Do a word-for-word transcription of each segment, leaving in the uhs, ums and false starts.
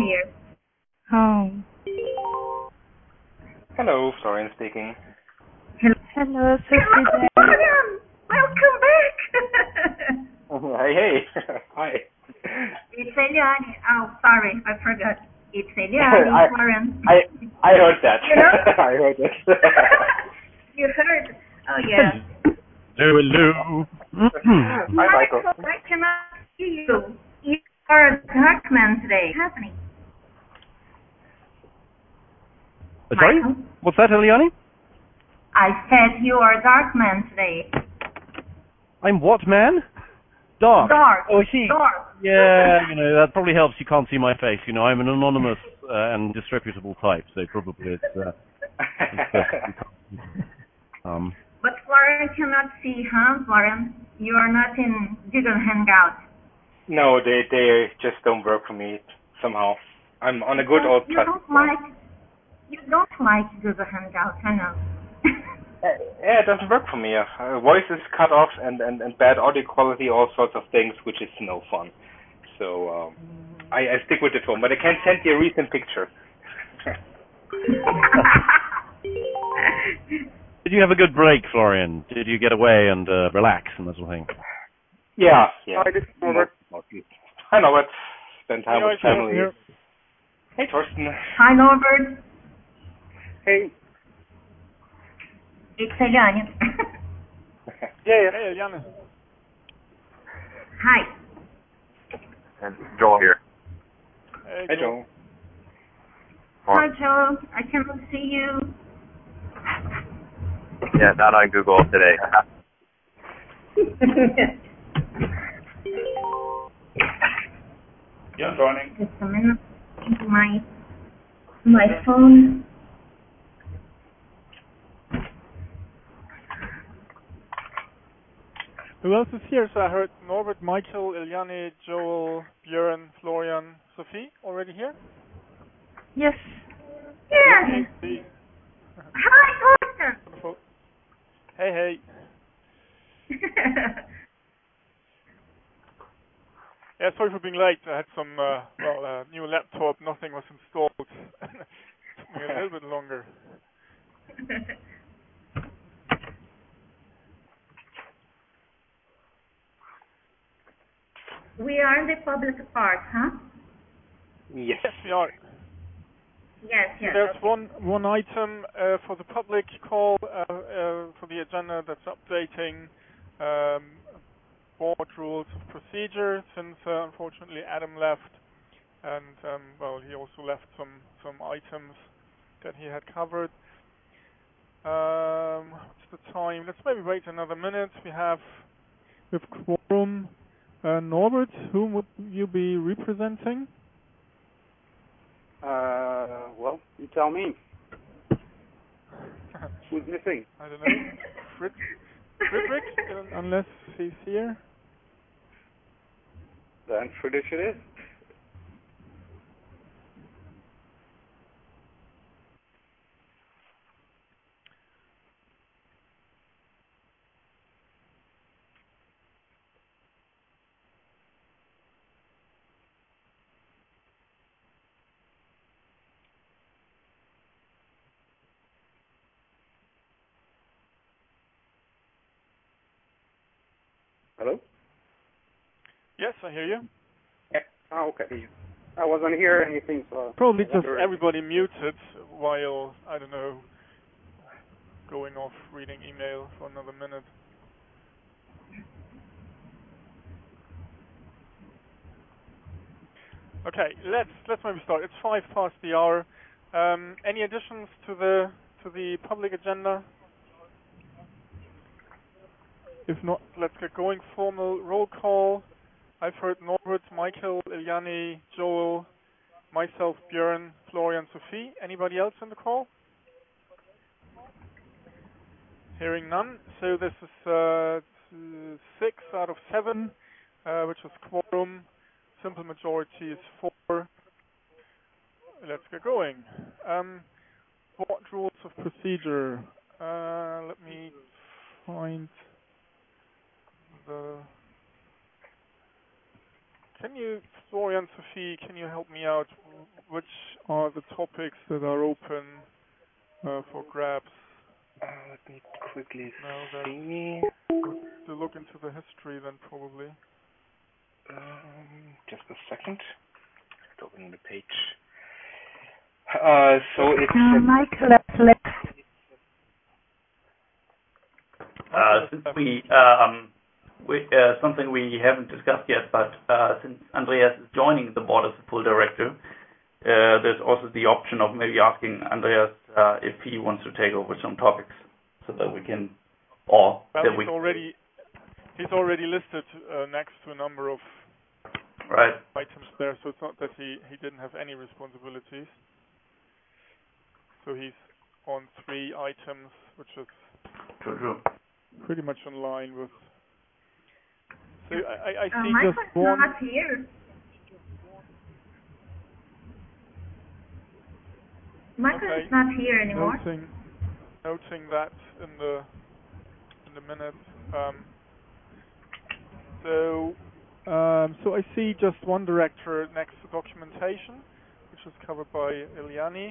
here. Oh. Hello, Florian speaking. Hello, Hello Sophie. Hello, Florian! Welcome back! Hey, hey. Hi. It's Eliane. Oh, sorry, I forgot. It's Eliane, I, Florian. I, I heard that. You know? I heard that. You heard? Oh, yeah. Hello, hello. Hi, Michael. Michael, I cannot see you. You are a dark man today. What's happening? Uh, Sorry? Michael? What's that, Eliane? I said you are a dark man today. I'm what, man? Dark. Dark. Oh, I see. Dark. Yeah, you know, that probably helps. You can't see my face. You know, I'm an anonymous uh, and disreputable type, so probably it's... Uh, it's uh, um, But Florian cannot see, huh, Florian? You are not in Google Hangout. No, they they just don't work for me somehow. I'm on a good Well, old you plastic don't like you don't like Google Hangout, I know. Yeah, it doesn't work for me. Uh, voice is cut off and, and, and bad audio quality, all sorts of things, which is no fun. So um, I, I stick with the phone, but I can send you a recent picture. Did you have a good break, Florian? Did you get away and uh, relax and that sort of thing? Yeah, yeah. Hi, this is Norbert. Mostly. Hi, Norbert. Spend time Hey, with guys, family. here. Hey, Torsten. Hi, Norbert. Hey. It's Eliane. Yeah, yeah. Hey, Eliane. Hi. And Joel here. Hey, Hey, Joel. Joel. Hi, Joe. I cannot see you. Yeah, not on Google today. Yeah, joining. Just a minute. My my phone. Who else is here? So I heard Norbert, Michael, Eliane, Joel, Björn, Florian, Sophie already here? Yes. Yes. Hey, Hi, Torsten. wonderful. Hey, hey. Yeah, sorry for being late. I had some, uh, well, uh, new laptop. Nothing was installed. Took me a little bit longer. We are in the public part, huh? Yes. Yes, we are. Yes, yes. There's Okay. one one item uh, for the public call uh, uh, for the agenda that's updating um, board rules of procedure since uh, unfortunately Adam left, and um, well, he also left some some items that he had covered. Um, what's the time? Let's maybe wait another minute. We have with quorum. Uh, Norbert, whom would you be representing? Uh, well, you tell me. Who's missing? I don't know. Fritz, Friedrich, uh, unless he's here. Then Friedrich it is. Hello? Yes, I hear you. Yeah. Oh, okay. I wasn't hear anything, so... Probably I just wonder- everybody muted while, I don't know, going off reading email for another minute. Okay, let's let's maybe start. It's five past the hour. Um, any additions to the to the public agenda? If not, let's get going. Formal roll call. I've heard Norbert, Michael, Eliane, Joel, myself, Björn, Florian, Sophie. Anybody else on the call? Hearing none. So this is uh, six out of seven, uh, which was quorum. Simple majority is four. Let's get going. Um, board rules of procedure. Uh, let me find the can you, Florian, Sophie, can you help me out? Which are the topics that are open uh, for grabs? Uh, let me quickly now see. To look into the history then probably. Um, just a second. Just opening the page. Uh, so it's... Uh, Michael has left. Uh, since we, um, we uh, something we haven't discussed yet, but uh, since Andreas is joining the board as a full director, uh, there's also the option of maybe asking Andreas uh, if he wants to take over some topics, so that we can, or well, that he's we already he's already listed uh, next to a number of right items there, so it's not that he he didn't have any responsibilities. So he's on three items, which is true, true. pretty much in line with. So I, I, I Uh, see Michael's just one. not here. Michael Okay. is not here anymore. Noting, noting that in the in the minutes. Um, so um, so I see just one director next to documentation, which is covered by Iliani.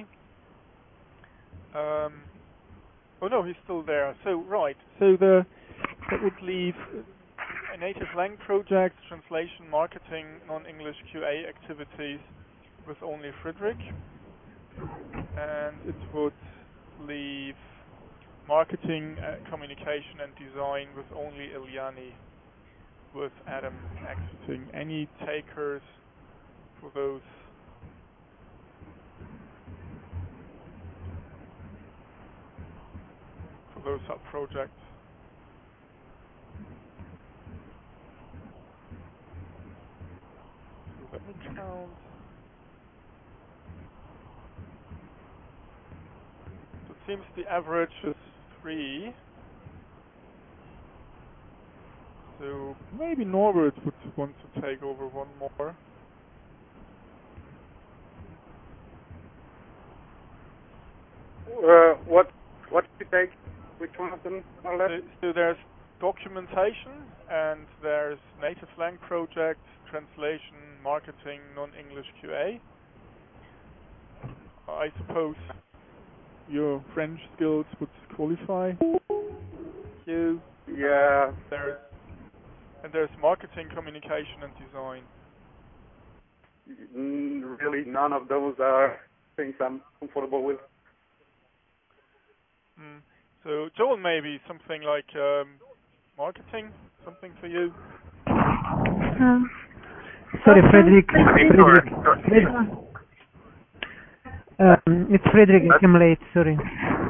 Um, oh no, he's still there. So right. So the that would leave a native lang project, translation, marketing, non-English Q A activities with only Friedrich. And it would leave marketing, uh, communication and design with only Iliani, with Adam exiting. Any takers for those? For those sub-projects? So let me count. It seems the average is three. So maybe Norbert would want to take over one more. Uh, what what did you take? Which one of them are left? So, so there's documentation, and there's native lang project, translation, marketing, non-English Q A. I suppose your French skills would qualify you. Yeah. There's and there's marketing, communication, and design. Mm, really, none of those are things I'm comfortable with. Mm. So Joel, maybe something like um, marketing, something for you. Um, Sorry, Frederick. I mean, Frederick. for, for, Fred- um, it's Frederick. I came late. Sorry.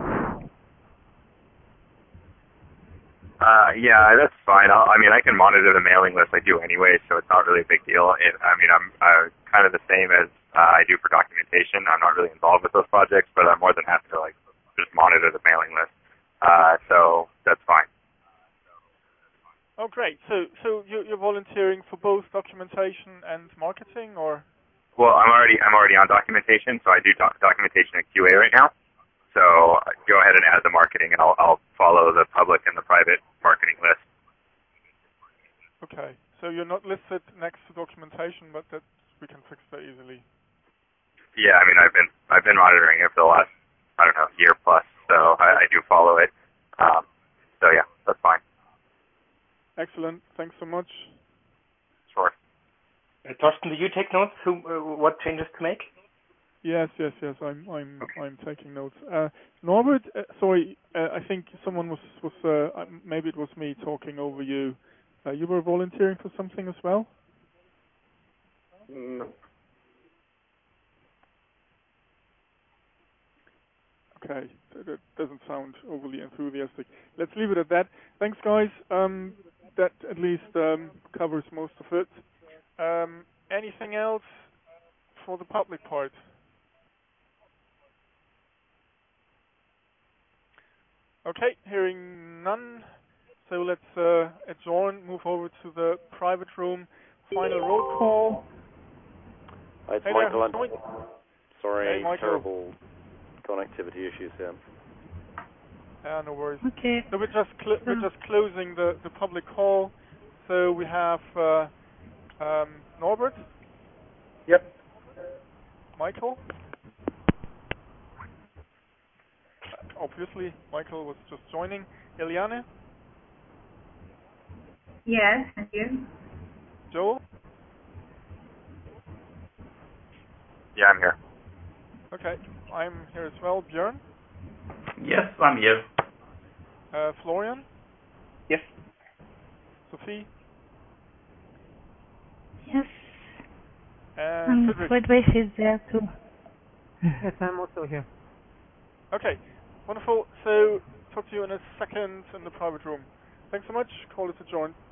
Uh, yeah, that's fine. I'll, I mean, I can monitor the mailing list. I do anyway, so it's not really a big deal. It, I mean, I'm uh, kind of the same as uh, I do for documentation. I'm not really involved with those projects, but I'm more than happy to like just monitor the mailing list. Uh, so that's fine. Oh, great. So, so you're, you're volunteering for both documentation and marketing, or? Well, I'm already I'm already on documentation, so I do doc- documentation and Q A right now. So uh, go ahead and add the marketing, and I'll I'll follow the public and the private marketing list. Okay. So you're not listed next to documentation, but that we can fix that easily. Yeah, I mean I've been I've been monitoring it for the last I don't know year plus, so I, I do follow it. Um, so yeah, that's fine. Excellent. Thanks so much. Sure. Uh, Torsten, do you take notes? Who, uh, what changes to make? Yes, yes, yes. I'm, I'm, okay. I'm taking notes. Uh, Norbert, uh, sorry. Uh, I think someone was, was. Uh, maybe it was me talking over you. Uh, you were volunteering for something as well? No. Okay, that doesn't sound overly enthusiastic. Let's leave it at that. Thanks, guys. Um, that at least um, covers most of it. Um, anything else for the public part? Okay, hearing none. So let's uh, adjourn, move over to the private room. Final roll call. Hi, it's hey Michael. there, Sorry, hey, Michael. terrible connectivity issues here. Yeah, no worries. Okay. So we're just we're just closing the the public call. So we have uh, um, Norbert? Yep. Michael? Uh, obviously, Michael was just joining. Eliane? Yes, thank you. Joel? Yeah, I'm here. Okay, I'm here as well. Björn? Yes, I'm here. Uh, Florian? Yes. Sophie? Yes. And And Friedrich? Friedrich is there too. Yes, I'm also here. Okay, wonderful. So, talk to you in a second in the private room. Thanks so much. Call it a join.